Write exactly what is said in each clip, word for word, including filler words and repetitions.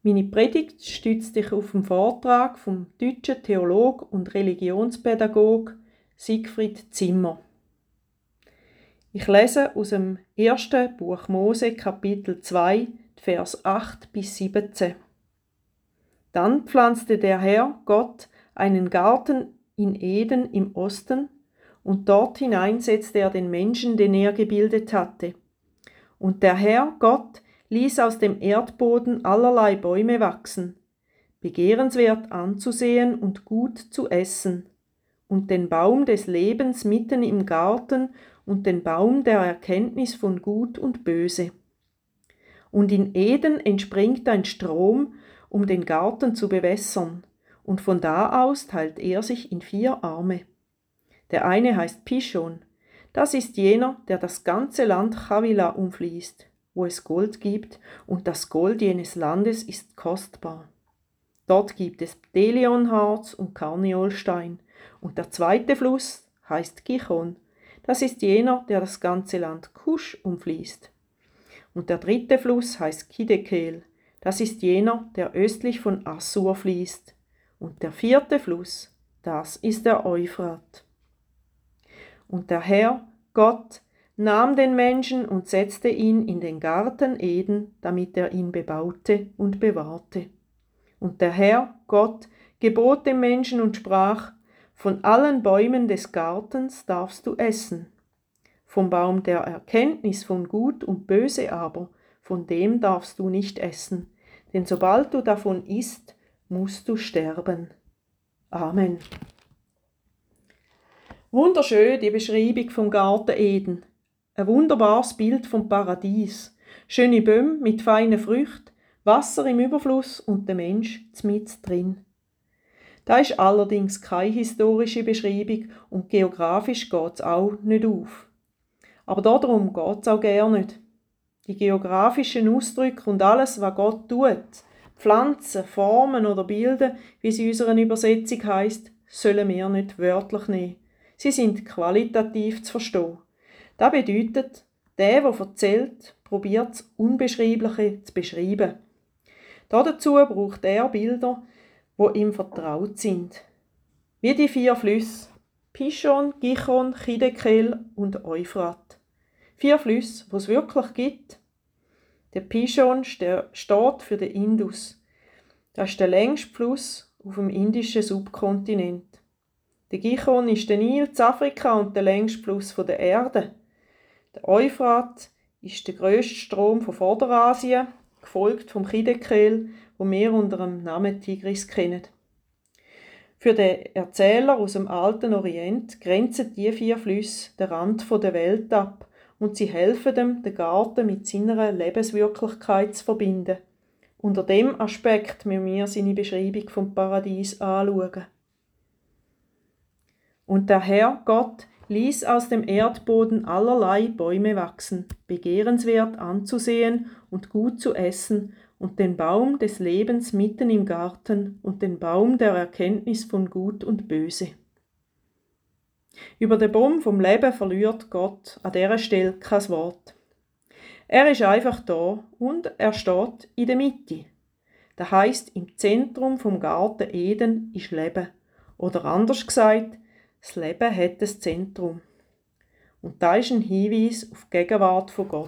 Meine Predigt stützt sich auf den Vortrag vom deutschen Theolog und Religionspädagog Siegfried Zimmer. Ich lese aus dem ersten Buch Mose, Kapitel zwei, Vers acht bis siebzehn. Dann pflanzte der Herr Gott einen Garten in Eden im Osten, und dort hinein setzte er den Menschen, den er gebildet hatte. Und der Herr Gott ließ aus dem Erdboden allerlei Bäume wachsen, begehrenswert anzusehen und gut zu essen, und den Baum des Lebens mitten im Garten und den Baum der Erkenntnis von Gut und Böse. Und in Eden entspringt ein Strom, um den Garten zu bewässern, und von da aus teilt er sich in vier Arme. Der eine heißt Pishon, das ist jener, der das ganze Land Chavila umfließt, wo es Gold gibt, und das Gold jenes Landes ist kostbar. Dort gibt es Bdelionharz und Karneolstein, und der zweite Fluss heißt Gichon, das ist jener, der das ganze Land Kusch umfließt. Und der dritte Fluss heißt Kidekel, das ist jener, der östlich von Assur fließt. Und der vierte Fluss, das ist der Euphrat. Und der Herr, Gott, nahm den Menschen und setzte ihn in den Garten Eden, damit er ihn bebaute und bewahrte. Und der Herr, Gott, gebot dem Menschen und sprach: Von allen Bäumen des Gartens darfst du essen. Vom Baum der Erkenntnis von Gut und Böse aber, von dem darfst du nicht essen, denn sobald du davon isst, musst du sterben. Amen. Wunderschön die Beschreibung vom Garten Eden. Ein wunderbares Bild vom Paradies. Schöne Bäume mit feinen Früchten, Wasser im Überfluss und der Mensch mitten drin. Da ist allerdings keine historische Beschreibung und geografisch geht es auch nicht auf. Aber darum geht es auch gerne nicht. Die geografischen Ausdrücke und alles, was Gott tut, Pflanzen, Formen oder Bilder, wie es in unserer Übersetzung heisst, sollen wir nicht wörtlich nehmen. Sie sind qualitativ zu verstehen. Das bedeutet, der, der erzählt, probiert das Unbeschreibliche zu beschreiben. Dazu braucht er Bilder, die ihm vertraut sind. Wie die vier Flüsse: Pishon, Gichon, Kidekel und Euphrat. Vier Flüsse, die es wirklich gibt. Der Pishon steht für den Indus. Das ist der längste Fluss auf dem indischen Subkontinent. Der Gichon ist der Nil in Afrika und der längste Fluss der Erde. Der Euphrat ist der grösste Strom von Vorderasien, gefolgt vom Kidekel, wo wir unter dem Namen Tigris kennen. Für den Erzähler aus dem alten Orient grenzen die vier Flüsse den Rand der Welt ab und sie helfen dem, den Garten mit seiner Lebenswirklichkeit zu verbinden. Unter dem Aspekt müssen wir seine Beschreibung vom Paradies anschauen. Und der Herr Gott ließ aus dem Erdboden allerlei Bäume wachsen, begehrenswert anzusehen und gut zu essen, und den Baum des Lebens mitten im Garten und den Baum der Erkenntnis von Gut und Böse. Über den Baum vom Leben verliert Gott an dieser Stelle kein Wort. Er ist einfach da und er steht in der Mitte. Das heisst, im Zentrum vom Garten Eden ist Leben. Oder anders gesagt, das Leben hat ein Zentrum. Und da ist ein Hinweis auf die Gegenwart von Gott.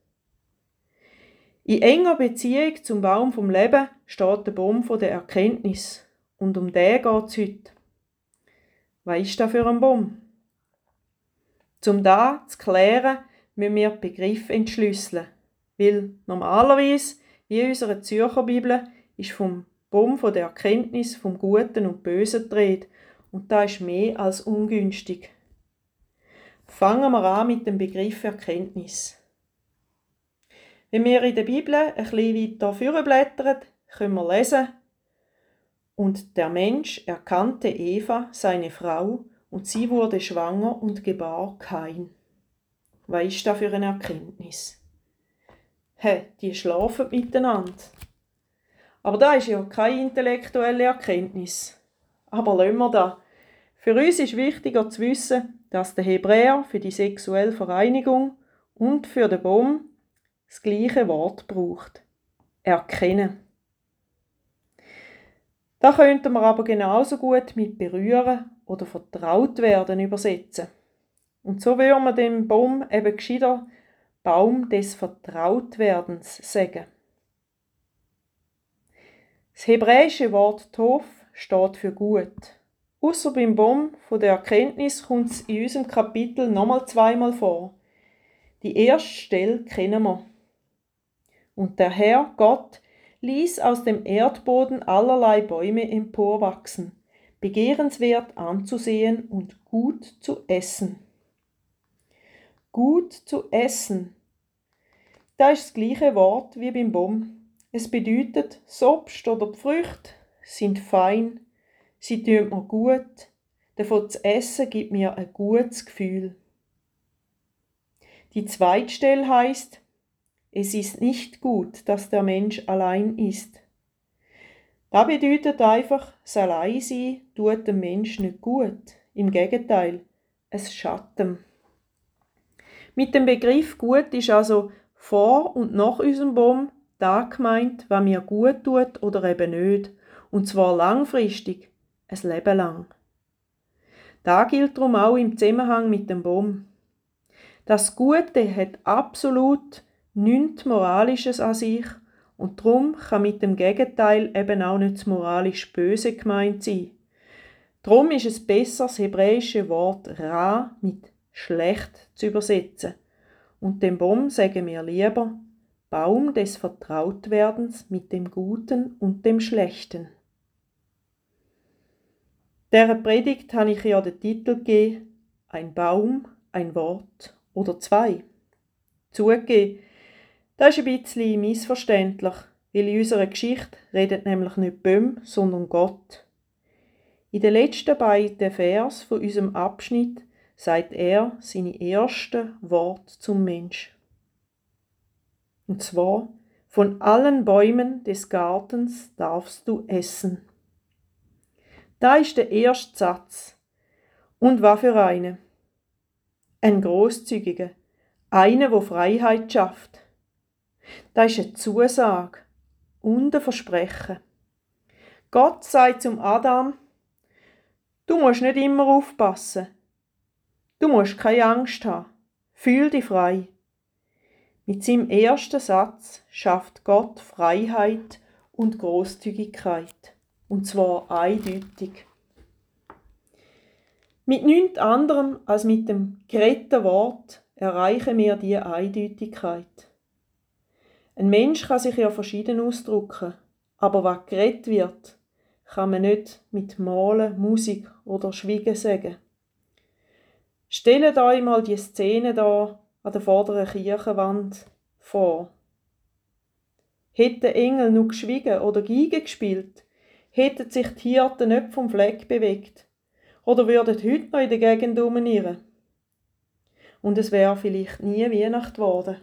In enger Beziehung zum Baum vom Leben steht der Baum der Erkenntnis. Und um den geht es heute. Was ist das für ein Baum? Um das zu klären, müssen wir die Begriffe entschlüsseln. Weil normalerweise, wie in unserer Zürcher Bibel, ist vom Baum der Erkenntnis vom Guten und Bösen die Rede. Und das ist mehr als ungünstig. Fangen wir an mit dem Begriff Erkenntnis. Wenn wir in der Bibel ein bisschen weiter vorblättern, können wir lesen: Und der Mensch erkannte Eva, seine Frau, und sie wurde schwanger und gebar Kain. Was ist das für eine Erkenntnis? Hä, die schlafen miteinander. Aber das ist ja keine intellektuelle Erkenntnis. Aber lassen wir das. Für uns ist wichtiger zu wissen, dass der Hebräer für die sexuelle Vereinigung und für den Baum das gleiche Wort braucht. Erkennen. Da könnten wir aber genauso gut mit berühren oder vertraut werden übersetzen. Und so würden wir dem Baum eben gescheiter Baum des Vertrautwerdens sagen. Das hebräische Wort Tov steht für gut. Ausser beim Baum von der Erkenntnis kommt es in unserem Kapitel nochmal zweimal vor. Die erste Stelle kennen wir. Und der Herr, Gott, ließ aus dem Erdboden allerlei Bäume emporwachsen, begehrenswert anzusehen und gut zu essen. Gut zu essen. Das ist das gleiche Wort wie beim Baum. Es bedeutet, das Obst oder die Früchte sind fein, sie tun mir gut, davon zu essen gibt mir ein gutes Gefühl. Die zweite Stelle heisst, es ist nicht gut, dass der Mensch allein ist. Das bedeutet einfach, das Alleinsein tut dem Menschen nicht gut. Im Gegenteil, es schadet ihm. Mit dem Begriff gut ist also vor und nach unserem Baum das gemeint, was mir gut tut oder eben nicht. Und zwar langfristig, ein Leben lang. Das gilt darum auch im Zusammenhang mit dem Baum. Das Gute hat absolut nichts Moralisches an sich und darum kann mit dem Gegenteil eben auch nicht das moralisch Böse gemeint sein. Darum ist es besser, das hebräische Wort ra mit schlecht zu übersetzen. Und dem Baum sagen wir lieber Baum des Vertrautwerdens mit dem Guten und dem Schlechten. Dieser Predigt habe ich ja den Titel gegeben, ein Baum, ein Wort oder zwei. Zugegeben, das ist ein bisschen missverständlich, weil in unserer Geschichte redet nämlich nicht Bäume, sondern Gott. In den letzten beiden Vers von unserem Abschnitt sagt er seine ersten Worte zum Mensch. Und zwar, von allen Bäumen des Gartens darfst du essen. Da ist der erste Satz. Und was für eine? Ein grosszügiger, einer, der Freiheit schafft. Das ist eine Zusage und ein Versprechen. Gott sagt zum Adam, du musst nicht immer aufpassen. Du musst keine Angst haben. Fühl dich frei. Mit seinem ersten Satz schafft Gott Freiheit und Großzügigkeit. Und zwar eindeutig. Mit nichts anderem als mit dem geretteten Wort erreichen wir diese Eindeutigkeit. Ein Mensch kann sich ja verschieden ausdrücken, aber was geredet wird, kann man nicht mit Malen, Musik oder Schweigen sagen. Stellt euch mal die Szene da an der vorderen Kirchenwand vor. Hätten der Engel nur geschwiegen oder Geige gespielt, hätten sich die Hirten nicht vom Fleck bewegt oder würden heute noch in der Gegend rumirren. Und es wäre vielleicht nie Weihnacht geworden.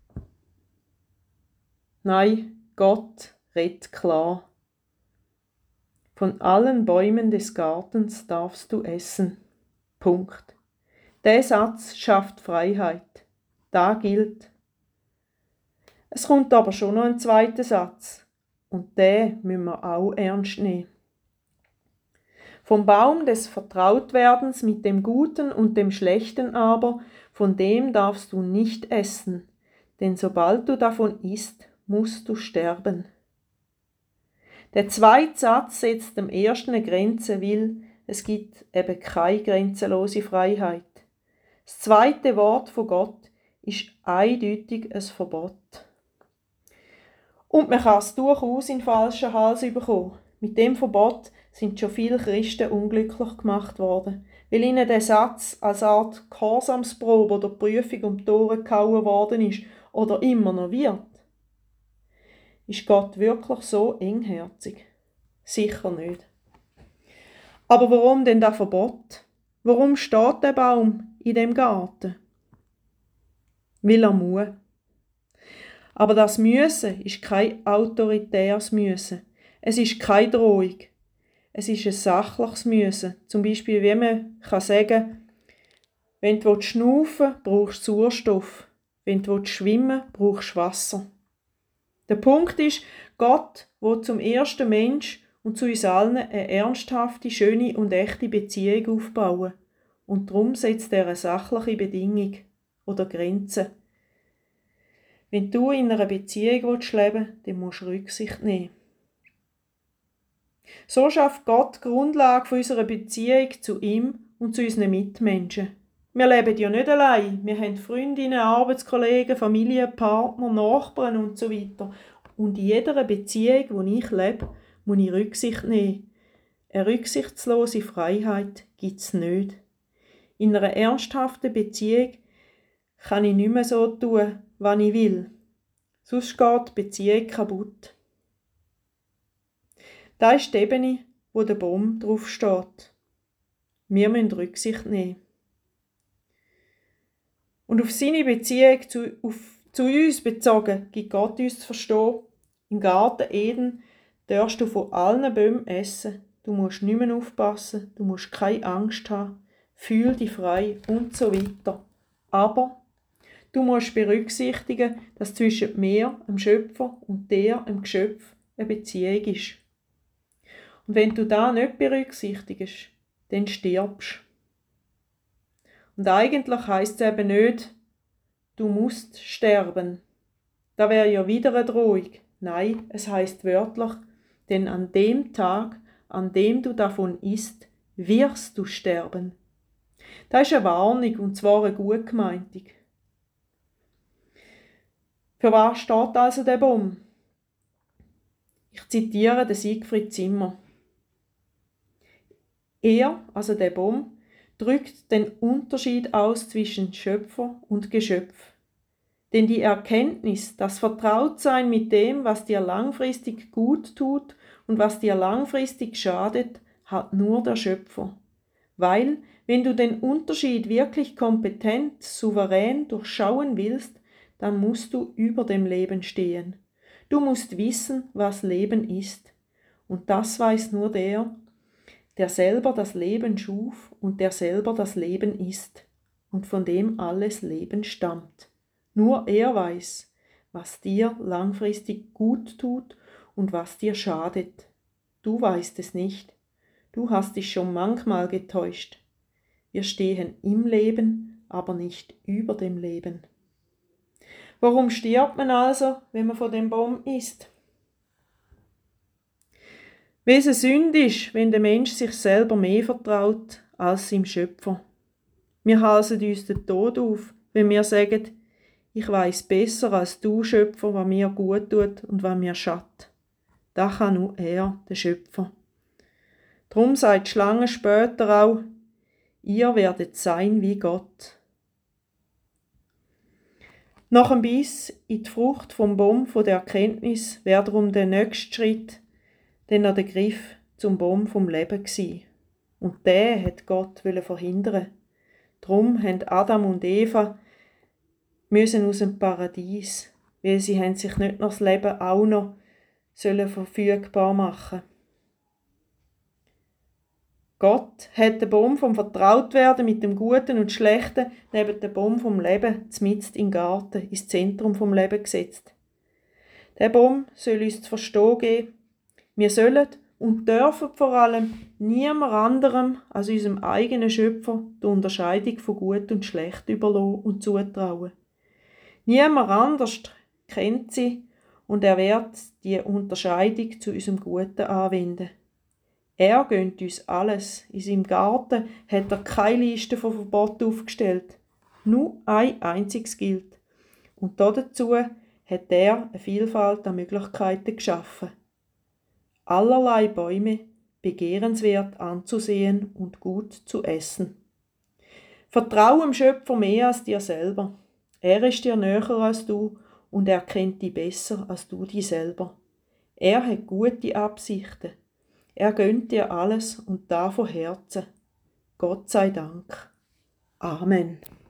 Nein, Gott redet klar. Von allen Bäumen des Gartens darfst du essen. Punkt. Der Satz schafft Freiheit. Da gilt. Es kommt aber schon noch ein zweiter Satz. Und den müssen wir auch ernst nehmen. Vom Baum des Vertrautwerdens mit dem Guten und dem Schlechten aber, von dem darfst du nicht essen, denn sobald du davon isst, musst du sterben. Der zweite Satz setzt dem ersten eine Grenze, weil es gibt eben keine grenzenlose Freiheit. Das zweite Wort von Gott ist eindeutig ein Verbot. Und man kann es durchaus in den falschen Hals bekommen. Mit dem Verbot sind schon viele Christen unglücklich gemacht worden, weil ihnen der Satz als Art Gehorsamsprobe oder Prüfung um die Ohren gehauen worden ist oder immer noch wird. Ist Gott wirklich so engherzig? Sicher nicht. Aber warum denn das Verbot? Warum steht der Baum in dem Garten? Weil er muss. Aber das Müssen ist kein autoritäres Müssen. Es ist keine Drohung. Es ist ein sachliches Müssen. Zum Beispiel, wie man kann sagen, wenn du schnaufen willst, brauchst du Sauerstoff. Wenn du schwimmen willst, brauchst du Wasser. Der Punkt ist, Gott will zum ersten Mensch und zu uns allen eine ernsthafte, schöne und echte Beziehung aufbauen. Und darum setzt er eine sachliche Bedingung oder Grenze. Wenn du in einer Beziehung leben willst, dann musst du Rücksicht nehmen. So schafft Gott die Grundlage unserer Beziehung zu ihm und zu unseren Mitmenschen. Wir leben ja nicht allein. Wir haben Freundinnen, Arbeitskollegen, Familie, Partner, Nachbarn und so weiter. Und in jeder Beziehung, die ich lebe, muss ich Rücksicht nehmen. Eine rücksichtslose Freiheit gibt es nicht. In einer ernsthaften Beziehung kann ich nicht mehr so tun, was ich will. Sonst geht die Beziehung kaputt. Da ist die Ebene, wo der Baum drauf steht. Wir müssen Rücksicht nehmen. Und auf seine Beziehung zu, auf, zu uns bezogen, gibt Gott uns zu verstehen, im Garten Eden darfst du von allen Bäumen essen. Du musst nicht mehr aufpassen, du musst keine Angst haben, fühl dich frei und so weiter. Aber du musst berücksichtigen, dass zwischen mir, dem Schöpfer, und dir, dem Geschöpf, eine Beziehung ist. Und wenn du das nicht berücksichtigst, dann stirbst. Und eigentlich heisst es eben nicht, du musst sterben. Das wäre ja wieder eine Drohung. Nein, es heisst wörtlich, denn an dem Tag, an dem du davon isst, wirst du sterben. Das ist eine Warnung, und zwar eine gut gemeinte. Für was steht also der Baum? Ich zitiere den Siegfried Zimmer. Er, also der Baum, drückt den Unterschied aus zwischen Schöpfer und Geschöpf. Denn die Erkenntnis, das Vertrautsein mit dem, was dir langfristig gut tut und was dir langfristig schadet, hat nur der Schöpfer. Weil, wenn du den Unterschied wirklich kompetent, souverän durchschauen willst, dann musst du über dem Leben stehen. Du musst wissen, was Leben ist. Und das weiß nur der, der selber das Leben schuf und der selber das Leben ist und von dem alles Leben stammt. Nur er weiß, was dir langfristig gut tut und was dir schadet. Du weißt es nicht. Du hast dich schon manchmal getäuscht. Wir stehen im Leben, aber nicht über dem Leben. Warum stirbt man also, wenn man von dem Baum isst? Weil es eine Sünde ist, wenn der Mensch sich selber mehr vertraut als seinem Schöpfer. Wir halsen uns den Tod auf, wenn wir sagen, ich weiss besser als du, Schöpfer, was mir gut tut und was mir schadet. Das kann nur er, der Schöpfer. Drum sagt die Schlange später auch, ihr werdet sein wie Gott. Nach dem Biss in die Frucht vom Baum von der Erkenntnis wäre darum der nächste Schritt, denn er der Griff zum Baum vom Leben gsi. Und den hat Gott verhindern. Drum haben Adam und Eva müssen aus dem Paradies, weil sie haben sich nicht noch das Leben auch noch sollen verfügbar machen. Gott hat den Baum vom Vertrautwerden mit dem Guten und Schlechten neben dem Baum vom Leben mitten im Garten ins Zentrum vom Leben gesetzt. Der Baum soll uns zu verstehen geben, wir sollen und dürfen vor allem niemand anderem als unserem eigenen Schöpfer die Unterscheidung von Gut und Schlecht überlassen und zutrauen. Niemand anders kennt sie und er wird die Unterscheidung zu unserem Guten anwenden. Er gönnt uns alles. In seinem Garten hat er keine Liste von Verboten aufgestellt. Nur ein einziges gilt. Und dazu hat er eine Vielfalt an Möglichkeiten geschaffen. Allerlei Bäume begehrenswert anzusehen und gut zu essen. Vertraue dem Schöpfer mehr als dir selber. Er ist dir näher als du und er kennt dich besser als du dich selber. Er hat gute Absichten. Er gönnt dir alles und da von Herzen. Gott sei Dank. Amen.